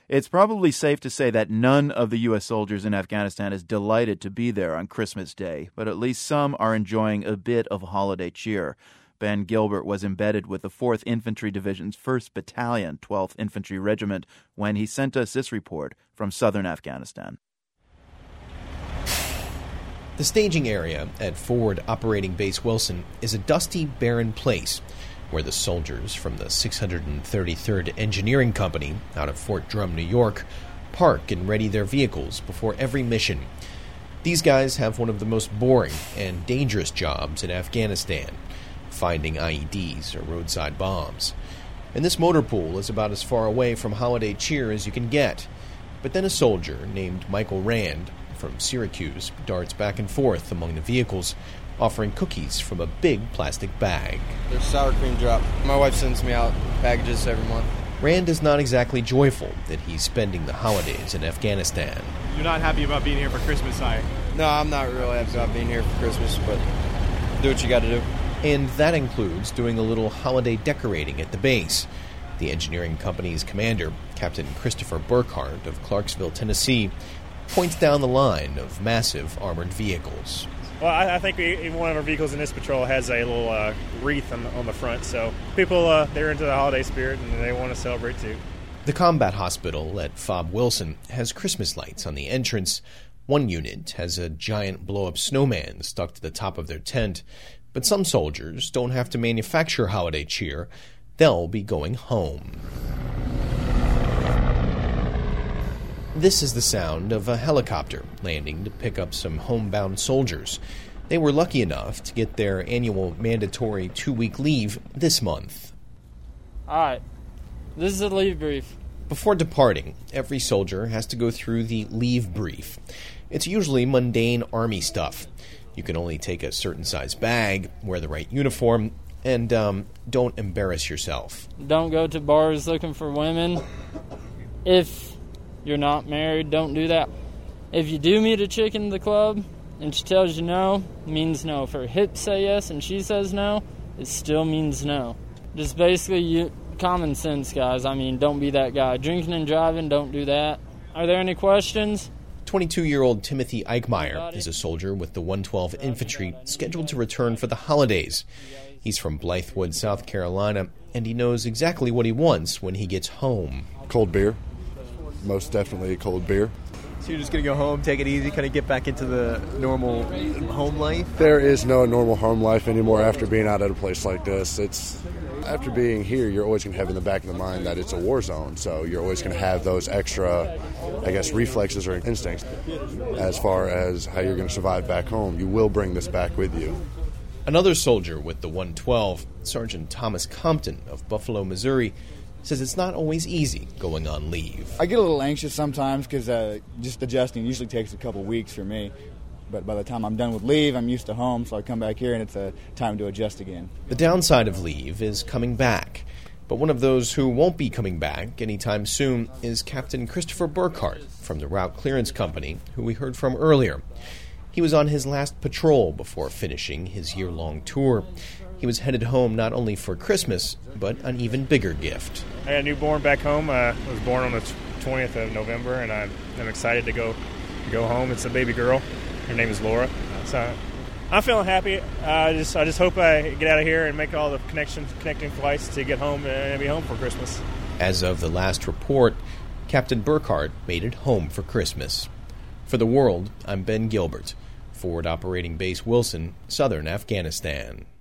It's probably safe to say that none of the U.S. soldiers in Afghanistan is delighted to be there on Christmas Day, but at least some are enjoying a bit of holiday cheer. Ben Gilbert was embedded with the 4th Infantry Division's 1st Battalion, 12th Infantry Regiment, when he sent us this report from southern Afghanistan. The staging area at Forward Operating Base Wilson is a dusty, barren place where the soldiers from the 633rd Engineering Company out of Fort Drum, New York, park and ready their vehicles before every mission. These guys have one of the most boring and dangerous jobs in Afghanistan, finding IEDs or roadside bombs. And this motor pool is about as far away from holiday cheer as you can get. But then a soldier named Michael Rand from Syracuse darts back and forth among the vehicles, offering cookies from a big plastic bag. There's sour cream drop. My wife sends me out packages every month. Rand is not exactly joyful that he's spending the holidays in Afghanistan. You're not happy about being here for Christmas, are you? No, I'm not really happy about being here for Christmas, but do what you got to do. And that includes doing a little holiday decorating at the base. The engineering company's commander, Captain Christopher Burkhardt of Clarksville, Tennessee, points down the line of massive armored vehicles. Well, I think even one of our vehicles in this patrol has a little wreath on the front, so people, they're into the holiday spirit and they want to celebrate too. The combat hospital at FOB Wilson has Christmas lights on the entrance. One unit has a giant blow-up snowman stuck to the top of their tent, but some soldiers don't have to manufacture holiday cheer. They'll be going home. This is the sound of a helicopter landing to pick up some homebound soldiers. They were lucky enough to get their annual mandatory 2-week leave this month. All right, this is a leave brief. Before departing, every soldier has to go through the leave brief. It's usually mundane Army stuff. You can only take a certain size bag, wear the right uniform, and don't embarrass yourself. Don't go to bars looking for women. If you're not married, don't do that. If you do meet a chick in the club and she tells you no, it means no. If her hips say yes and she says no, it still means no. Just basically common sense, guys. I mean, don't be that guy. Drinking and driving, don't do that. Are there any questions? 22-year-old Timothy Eichmeyer is a soldier with the 112 Infantry scheduled to return for the holidays. He's from Blythewood, South Carolina, and he knows exactly what he wants when he gets home. Cold beer. Most definitely a cold beer. So you're just going to go home, take it easy, kind of get back into the normal home life? There is no normal home life anymore after being out at a place like this. After being here, you're always going to have in the back of the mind that it's a war zone, so you're always going to have those extra, reflexes or instincts as far as how you're going to survive back home. You will bring this back with you. Another soldier with the 112, Sergeant Thomas Compton of Buffalo, Missouri, says it's not always easy going on leave. I get a little anxious sometimes because just adjusting usually takes a couple weeks for me. But by the time I'm done with leave, I'm used to home, so I come back here and it's a time to adjust again. The downside of leave is coming back. But one of those who won't be coming back anytime soon is Captain Christopher Burkhardt from the Route Clearance Company, who we heard from earlier. He was on his last patrol before finishing his year-long tour. He was headed home not only for Christmas, but an even bigger gift. I got a newborn back home. I was born on the 20th of November, and I'm excited to go home. It's a baby girl. Her name is Laura. So I'm feeling happy. I just hope I get out of here and make all the connecting flights to get home and be home for Christmas. As of the last report, Captain Burkhardt made it home for Christmas. For The World, I'm Ben Gilbert, Forward Operating Base Wilson, Southern Afghanistan.